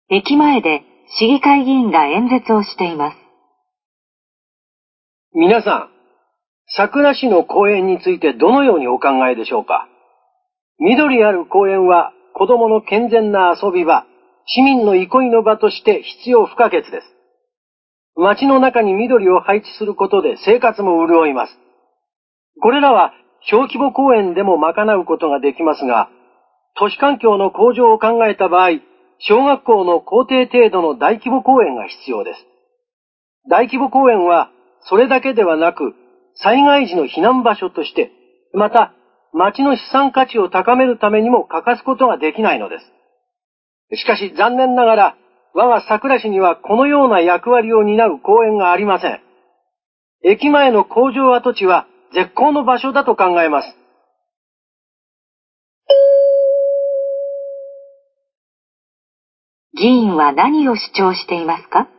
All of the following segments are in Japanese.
駅前で市議会議員が演説をしています。 皆さん、佐倉市の公園についてどのようにお考えでしょうか。緑ある公園は子供の健全な遊び場、市民の憩いの場として必要不可欠です。街の中に緑を配置することで生活も潤います。これらは小規模公園でも賄うことができますが、都市環境の向上を考えた場合、小学校の校庭程度の大規模公園が必要です。大規模公園はそれだけではなく、災害時の避難場所として、また街の資産価値を高めるためにも欠かすことができないのです。しかし残念ながら、我が佐倉市にはこのような役割を担う公園がありません。駅前の工場跡地は絶好の場所だと考えます。 議員は何を主張していますか？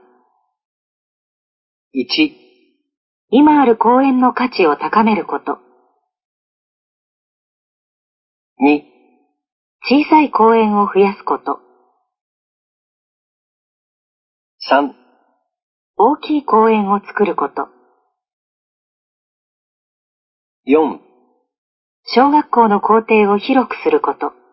1、 今ある公園の価値を高めること。 2、 小さい公園を増やすこと。 3、 大きい公園を作ること。 4、 小学校の校庭を広くすること。